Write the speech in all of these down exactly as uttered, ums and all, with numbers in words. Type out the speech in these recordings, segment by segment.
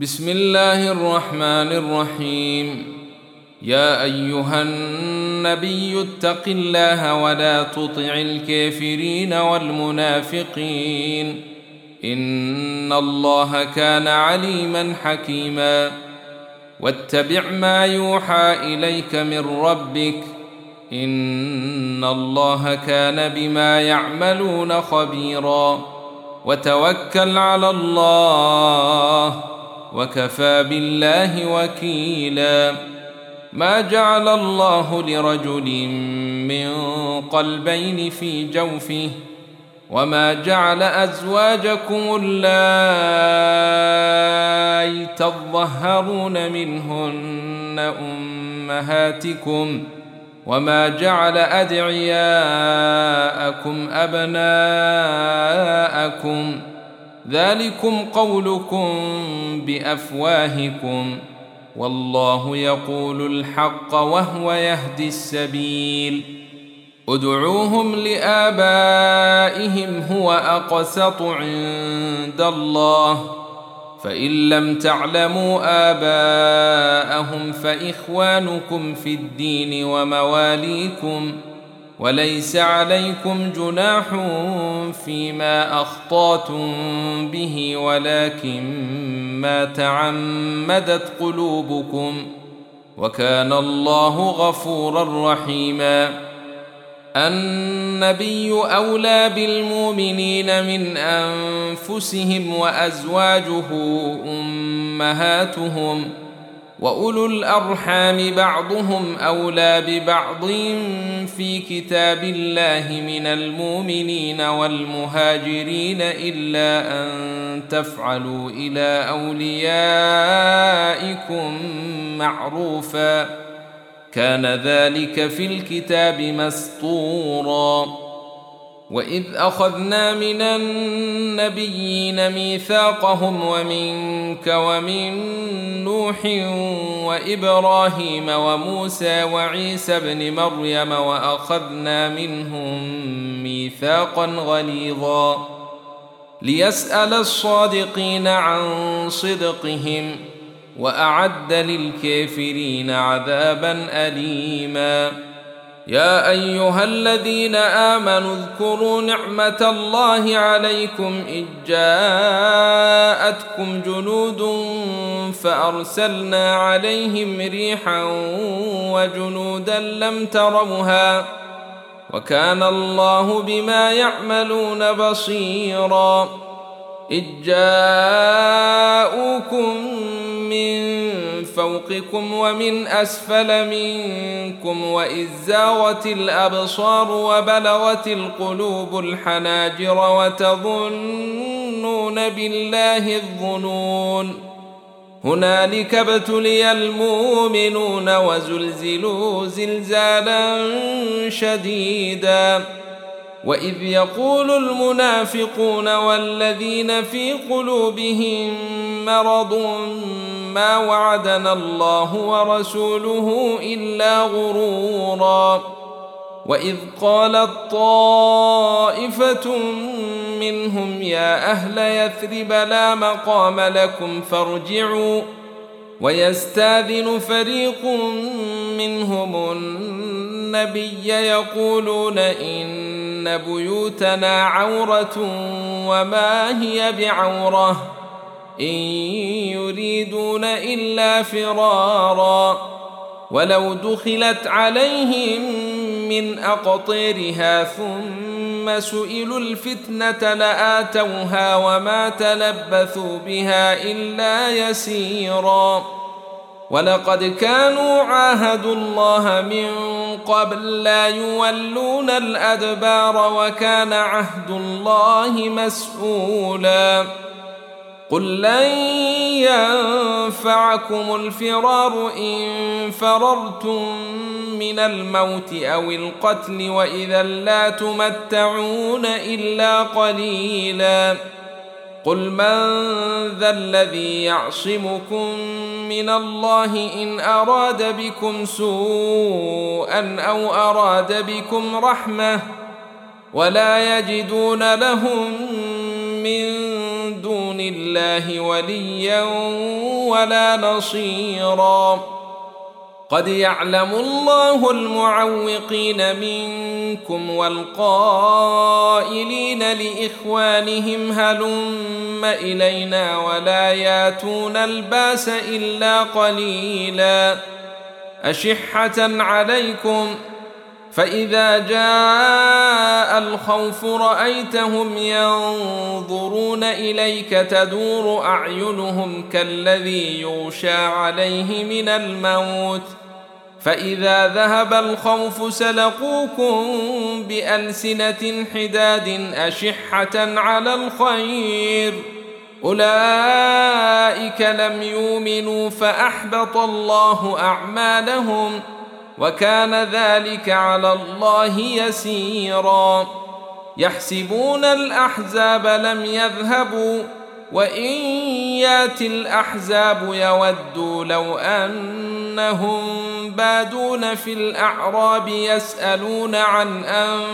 بسم الله الرحمن الرحيم. يا أيها النبي اتق الله ولا تطع الكافرين والمنافقين إن الله كان عليما حكيما. واتبع ما يوحى إليك من ربك إن الله كان بما يعملون خبيرا. وتوكل على الله وكفى بالله وكيلا. ما جعل الله لرجل من قلبين في جوفه وما جعل أزواجكم اللائي تظهرون منهن أمهاتكم وما جعل أدعياءكم أبناءكم ذلكم قولكم بأفواهكم والله يقول الحق وهو يهدي السبيل. ادعوهم لآبائهم هو أقسط عند الله فإن لم تعلموا آباءهم فإخوانكم في الدين ومواليكم وليس عليكم جناح فيما أخطأتم به ولكن ما تعمدت قلوبكم وكان الله غفورا رحيما. النبي أولى بالمؤمنين من أنفسهم وأزواجه أمهاتهم وأولو الأرحام بعضهم أولى ببعض في كتاب الله من المؤمنين والمهاجرين إلا أن تفعلوا إلى أوليائكم معروفا كان ذلك في الكتاب مسطورا. وإذ أخذنا من النبيين ميثاقهم ومنك ومن نوح وإبراهيم وموسى وعيسى ابن مريم وأخذنا منهم ميثاقا غليظا ليسأل الصادقين عن صدقهم وأعد للكافرين عذابا أليما. يا أيها الذين آمنوا اذكروا نعمة الله عليكم إذ جاءتكم جنود فأرسلنا عليهم ريحا وجنودا لم تروها وكان الله بما يعملون بصيرا. إذ جاءوكم من فوقكم ومن أسفل منكم وإذ زاغت الأبصار وبلغت القلوب الحناجر وتظنون بالله الظنون هنالك ابتلي المؤمنون وزلزلوا زلزالا شديدا. وإذ يقول المنافقون والذين في قلوبهم مرض ما وعدنا الله ورسوله إلا غرورا. وإذ قالت طائفة منهم يا أهل يثرب لا مقام لكم فارجعوا ويستاذن فريق منهم النبي يقولون إن بيوتنا عورة وما هي بعورة إن يريدون إلا فرارا ولو دخلت عليهم من أقطيرها ثم سئلوا الفتنة لآتوها وما تلبثوا بها إلا يسيرا. ولقد كانوا عاهدوا الله من قبل لا يولون الأدبار وكان عهد الله مسؤولا. قل لن ينفعكم الفرار إن فررتم من الموت أو القتل وإذا لا تمتعون إلا قليلا. قل من ذا الذي يعصمكم من الله إن أراد بكم سوءا أو أراد بكم رحمة ولا يجدون لهم من دون الله وليا ولا نصيرا. قد يعلم الله المعوقين منكم والقائلين لإخوانهم هلم إلينا ولا ياتون الباس إلا قليلا أشحة عليكم فإذا جاء الخوف رأيتهم ينظرون إليك تدور أعينهم كالذي يغشى عليه من الموت فإذا ذهب الخوف سلقوكم بألسنة حداد أشحة على الخير أولئك لم يؤمنوا فأحبط الله أعمالهم وكان ذلك على الله يسيرا. يحسبون الأحزاب لم يذهبوا وإن يأتي الأحزاب يودوا لو أنهم بادون في الأعراب يسألون عن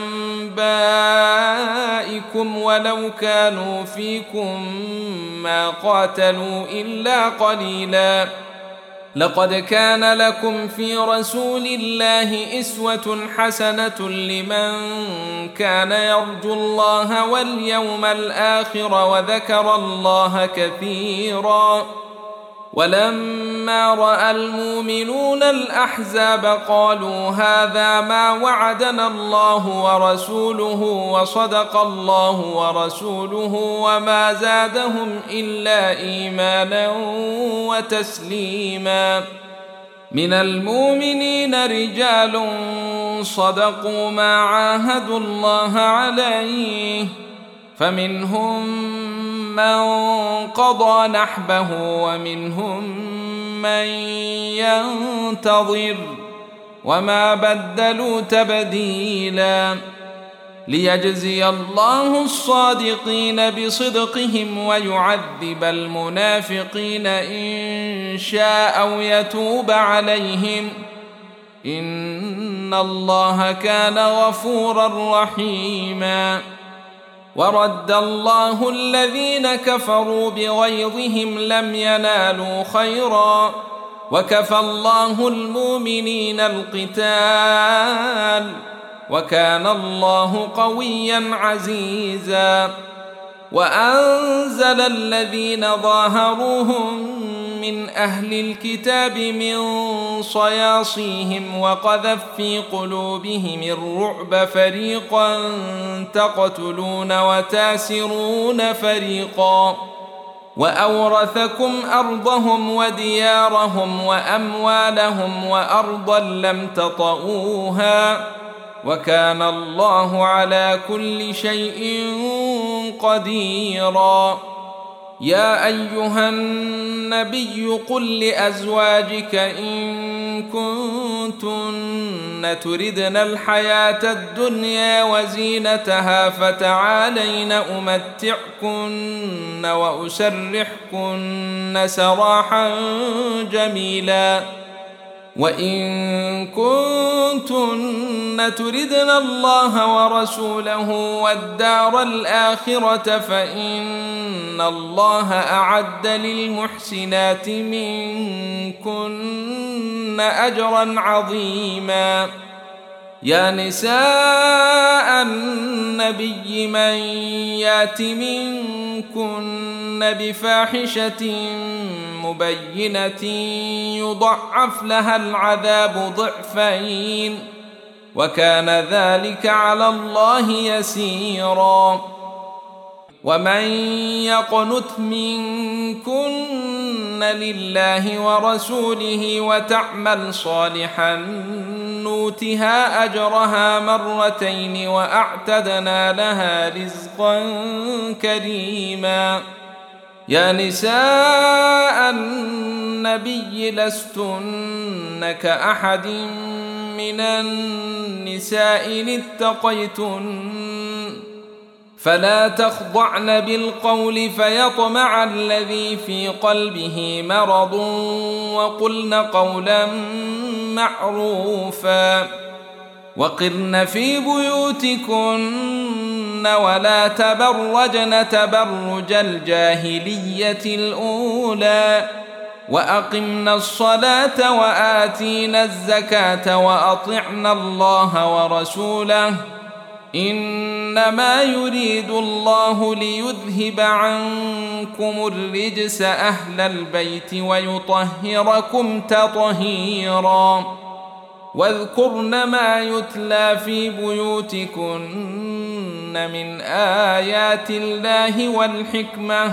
أنبائكم ولو كانوا فيكم ما قاتلوا إلا قليلا. لقد كان لكم في رسول الله أسوة حسنة لمن كان يرجو الله واليوم الآخر وذكر الله كثيرا. ولما رأى المؤمنون الأحزاب قالوا هذا ما وعدنا الله ورسوله وصدق الله ورسوله وما زادهم إلا إيمانا وتسليما. من المؤمنين رجال صدقوا ما عاهدوا الله عليه فمنهم من قضى نحبه ومنهم من ينتظر وما بدلوا تبديلا. ليجزي الله الصادقين بصدقهم ويعذب المنافقين إن شاء أو يتوب عليهم إن الله كان غفورا رحيما. ورد الله الذين كفروا بغيظهم لم ينالوا خيرا وكفى الله المؤمنين القتال وكان الله قويا عزيزا. وأنزل الذين ظاهروهم من أهل الكتاب من صياصيهم وقذف في قلوبهم الرعب فريقا تقتلون وتاسرون فريقا وأورثكم أرضهم وديارهم وأموالهم وأرضا لم تطئوها وكان الله على كل شيء قديرا. يا أيها النبي قل لأزواجك إن كنتن تردن الحياة الدنيا وزينتها فتعالين أمتعكن وأسرحكن سراحا جميلا. وإن كنتن تردن الله ورسوله والدار الآخرة فإن الله أعد للمحسنات منكن أجرا عظيما. يا نساء النبي من يات منكن بفاحشة مبينة يضعف لها العذاب ضعفين وكان ذلك على الله يسيرا. ومن يقنت منكن لله ورسوله وتعمل صالحا نؤتها أجرها مرتين وأعتدنا لها رزقا كريما. يا نساء النبي لستن كأحد من النساء إن اتقيتن فلا تخضعن بالقول فيطمع الذي في قلبه مرض وقلن قولا معروفا. وقرن في بيوتكن ولا تبرجن تبرج الجاهلية الأولى وأقمنا الصلاة وآتينا الزكاة وأطعنا الله ورسوله إنما يريد الله ليذهب عنكم الرجس أهل البيت ويطهركم تطهيرا واذكرن ما يتلى في بيوتكن من آيات الله والحكمة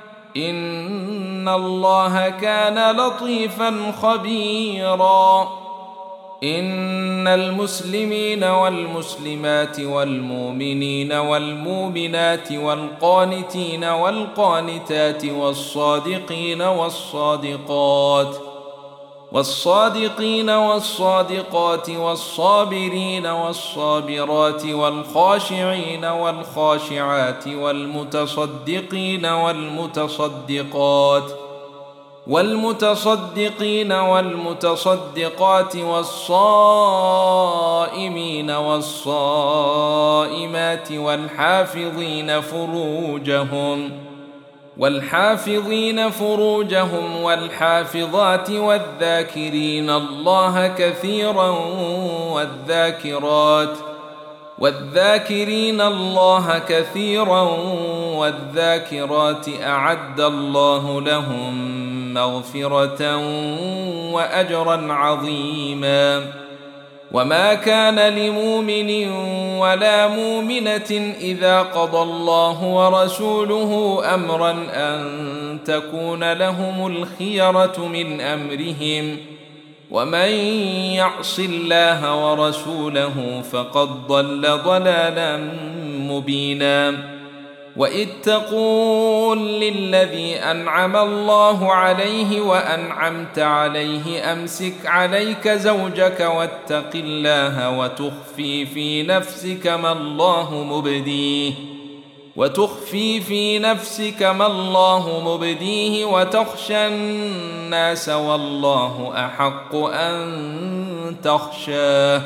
إن الله كان لطيفا خبيرا إن المسلمين والمسلمات والمؤمنين والمؤمنات والقانتين والقانتات والصادقين والصادقات والصادقين والصادقات والصابرين والصابرات والخاشعين والخاشعات والمتصدقين والمتصدقات والمتصدقين والمتصدقات والصائمين والصائمات والحافظين فروجهم والحافظين فروجهم والحافظات والذاكرين الله كثيرا والذاكرات والذاكرين الله كثيرا والذاكرات أعد الله لهم مغفرة وأجرا عظيما وما كان لمؤمن ولا مؤمنة إذا قضى الله ورسوله أمرا أن تكون لهم الخيرة من أمرهم ومن يعص الله ورسوله فقد ضل ضلالا مبينا وإذ تقول للذي أنعم الله عليه وأنعمت عليه أمسك عليك زوجك واتق الله وتخفي في نفسك ما الله مبديه وتخفي في نفسك ما الله مبديه وتخشى الناس والله أحق أن تخشاه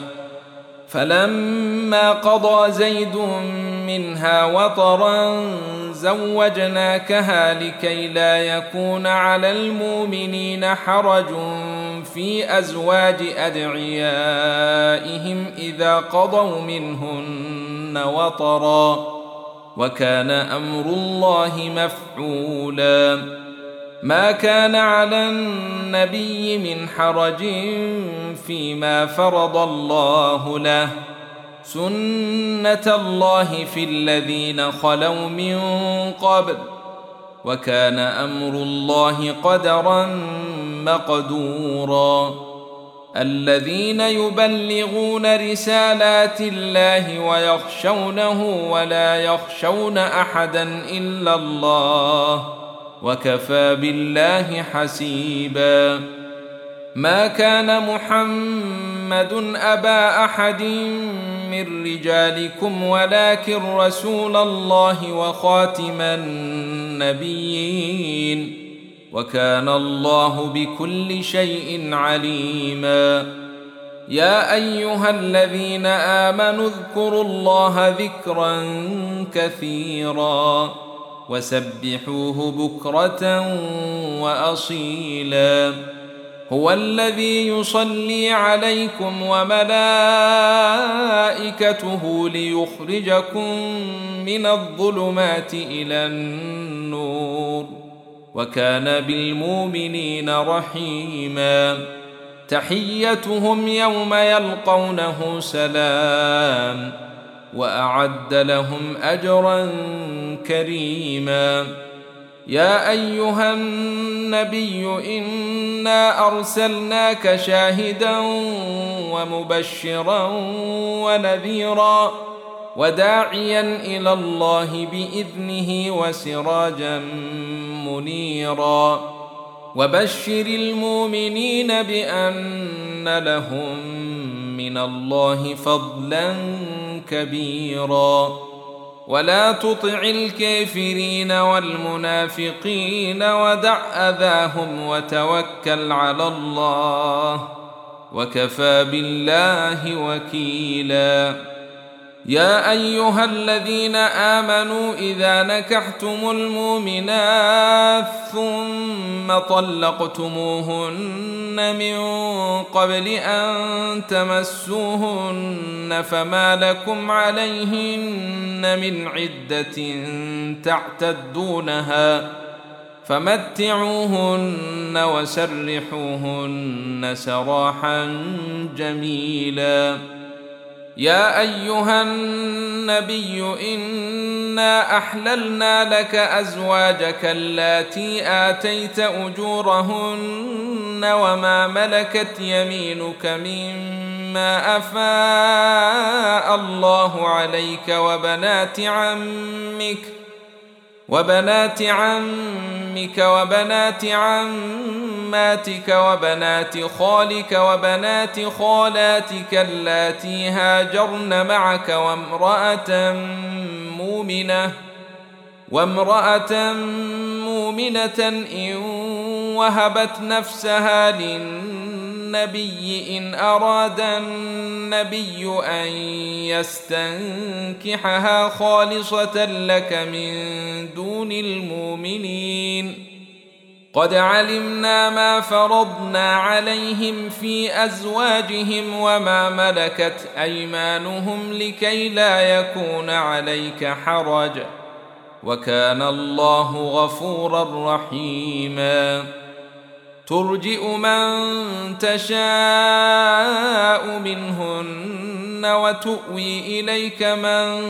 فلما قضى زيد منها وطرا زوجناكها لكي لا يكون على المؤمنين حرج في أزواج أدعيائهم إذا قضوا منهن وطرا وكان أمر الله مفعولا ما كان على النبي من حرج فيما فرض الله له سنة الله في الذين خلوا من قبل وكان أمر الله قدرا مقدورا الذين يبلغون رسالات الله ويخشونه ولا يخشون أحدا إلا الله وكفى بالله حسيبا ما كان محمد أبا أحد من رجالكم ولكن رسول الله وخاتم النبيين وكان الله بكل شيء عليما يا أيها الذين آمنوا اذكروا الله ذكرا كثيرا وسبحوه بكرة وأصيلا هو الذي يصلي عليكم وملائكته ليخرجكم من الظلمات إلى النور وكان بالمؤمنين رحيما تحيتهم يوم يلقونه سلام وأعد لهم أجرا كريما يا أيها النبي إنا أرسلناك شاهدا ومبشرا ونذيرا وداعيا إلى الله بإذنه وسراجا منيرا وبشر المؤمنين بأن لهم من الله فضلا كبيرا ولا تطع الكافرين والمنافقين ودع أذاهم وتوكل على الله وكفى بالله وكيلا يا أيها الذين آمنوا إذا نكحتم المؤمنات ثم طلقتموهن من قبل أن تمسوهن فما لكم عليهن من عدة تعتدونها فمتعوهن وسرحوهن سراحا جميلا. يا أيها النبي إنا أحللنا لك أزواجك اللاتي آتيت أجورهن وما ملكت يمينك مما أفاء الله عليك وبنات عمك وبنات عمك وبنات عماتك وبنات خالك وبنات خالاتك اللاتي هاجرن معك وامرأة مؤمنة وامرأة مؤمنة إن وهبت نفسها للنبي إن أراد النبي أن يستنكحها خالصة لك من دون المؤمنين. قد علمنا ما فرضنا عليهم في أزواجهم وما ملكت أيمانهم لكي لا يكون عليك حرج وكان الله غفورا رحيما. ترجئ من تشاء منهن وتؤوي إليك من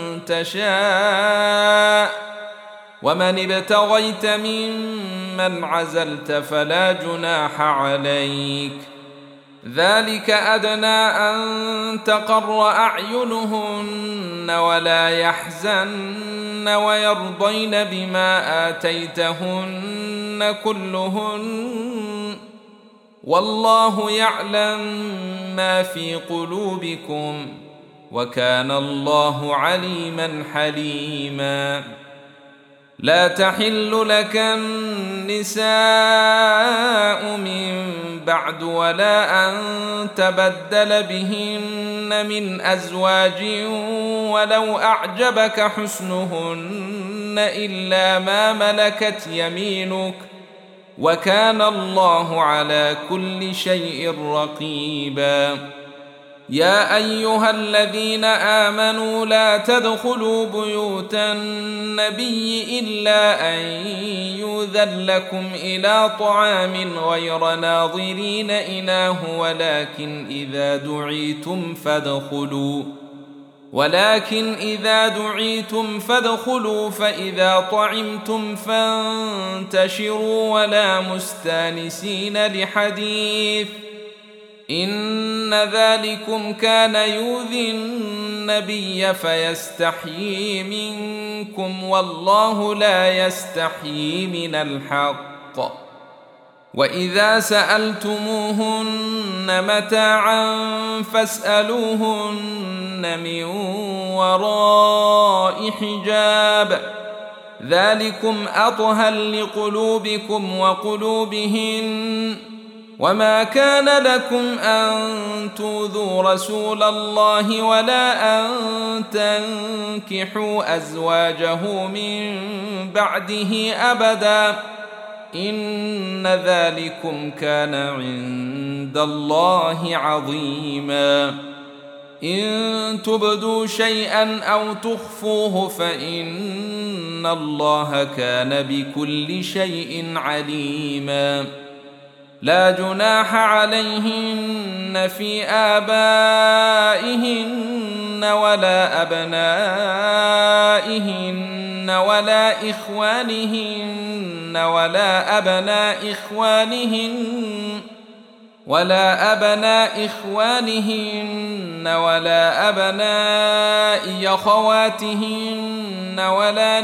تشاء ومن ابتغيت ممن عزلت فلا جناح عليك ذلك أدنى أن تقر أعينهن ولا يحزن ويرضين بما آتيتهن كلهن والله يعلم ما في قلوبكم وكان الله عليما حليما. لا تحل لك النساء من بعد ولا أن تبدل بهن من أزواج ولو أعجبك حسنهن إلا ما ملكت يمينك وكان الله على كل شيء رقيبا. يا أيها الذين آمنوا لا تدخلوا بيوت النبي إلا أن يؤذن لكم إلى طعام غير ناظرين إناه ولكن إذا دعيتم فادخلوا ولكن إذا دعيتم فادخلوا فإذا طعمتم فانتشروا ولا مستانسين لحديث إن ذلكم كان يؤذي النبي فيستحيي منكم والله لا يستحيي من الحق. وإذا سألتموهن متاعا فاسألوهن من وراء حجاب ذلكم أطهر لقلوبكم وقلوبهن وما كان لكم أن تؤذوا رسول الله ولا أن تنكحوا أزواجه من بعده أبدا إن ذلكم كان عند الله عظيما. إن تبدوا شيئا أو تخفوه فإن الله كان بكل شيء عليما. لا جناح عليهن في آبائهن ولا أبنائهن ولا إخوانهن ولا أبناء إخوانهن ولا أبناء إخوانهن ولا أبناء أخواتهن ولا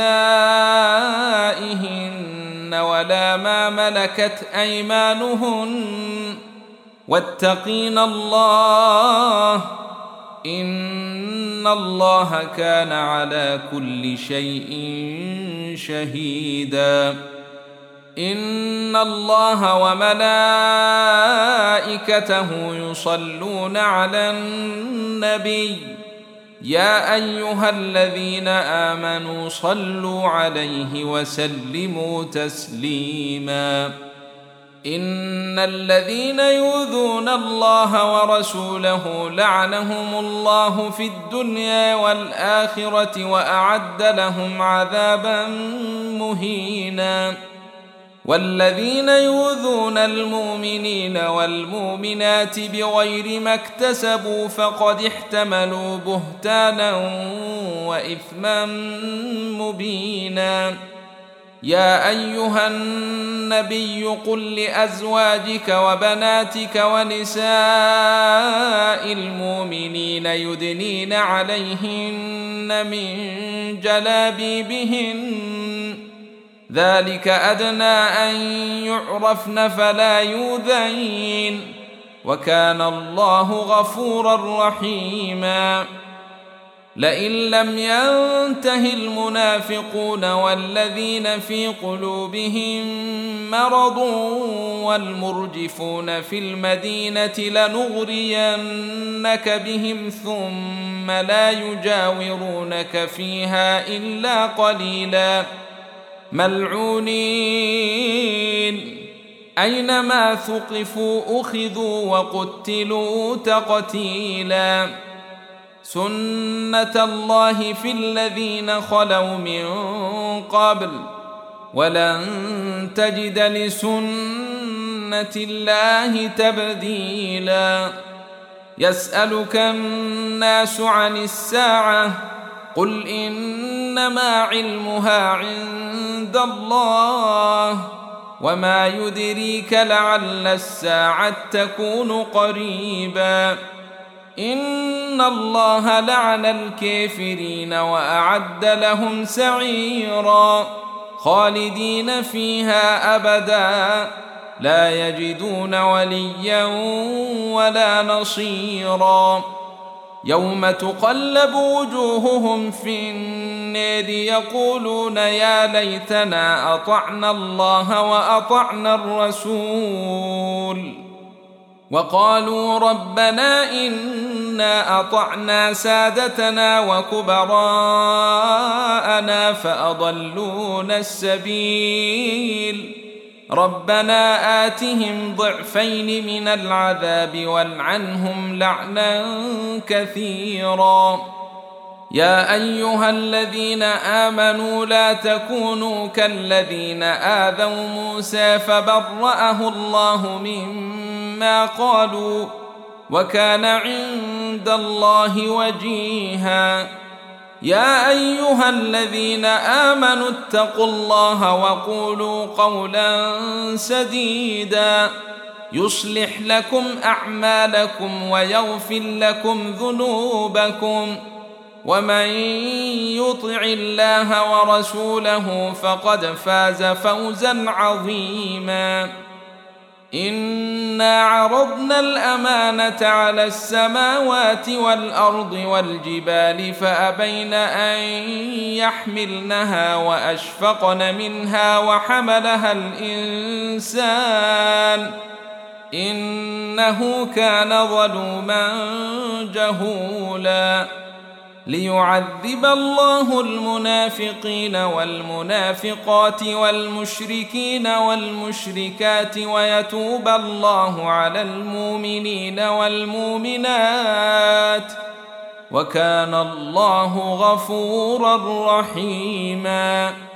نسائهن ولا ما ملكت أيمانهن واتقين الله إن الله كان على كل شيء شهيدا. إن الله وملائكته يصلون على النبي يا أيها الذين آمنوا صلوا عليه وسلموا تسليما إن الذين يؤذون الله ورسوله لعنهم الله في الدنيا والآخرة وأعد لهم عذابا مهينا والذين يؤذون المؤمنين والمؤمنات بغير ما اكتسبوا فقد احتملوا بهتانا وإثما مبينا يا أيها النبي قل لأزواجك وبناتك ونساء المؤمنين يدنين عليهن من جلابيبهن ذلك أدنى أن يعرفن فلا يؤذين وكان الله غفورا رحيما لئن لم ينته المنافقون والذين في قلوبهم مرض والمرجفون في المدينة لنغرينك بهم ثم لا يجاورونك فيها إلا قليلا ملعونين أينما ثقفوا أخذوا وقتلوا تقتيلا سنة الله في الذين خلوا من قبل ولن تجد لسنة الله تبديلا يسألك الناس عن الساعة قل إنما علمها عند الله وما يدريك لعل الساعة تكون قريبا إن الله لعن الكافرين وأعد لهم سعيرا خالدين فيها أبدا لا يجدون وليا ولا نصيرا يوم تقلب وجوههم في النار يقولون يا ليتنا أطعنا الله وأطعنا الرسول وقالوا ربنا إنا أطعنا سادتنا وكبراءنا فأضلونا السبيل ربنا آتهم ضعفين من العذاب والعنهم لعنا كثيرا يا أيها الذين آمنوا لا تكونوا كالذين آذوا موسى فبرأه الله مما قالوا وكان عند الله وجيها يا أيها الذين آمنوا اتقوا الله وقولوا قولا سديدا يصلح لكم أعمالكم ويغفر لكم ذنوبكم ومن يطع الله ورسوله فقد فاز فوزا عظيما إنا عرضنا الأمانة على السماوات والأرض والجبال فأبين أن يحملنها وأشفقن منها وحملها الإنسان إنه كان ظلوما جهولا ليعذب الله المنافقين والمنافقات والمشركين والمشركات ويتوب الله على المؤمنين والمؤمنات وكان الله غفورا رحيما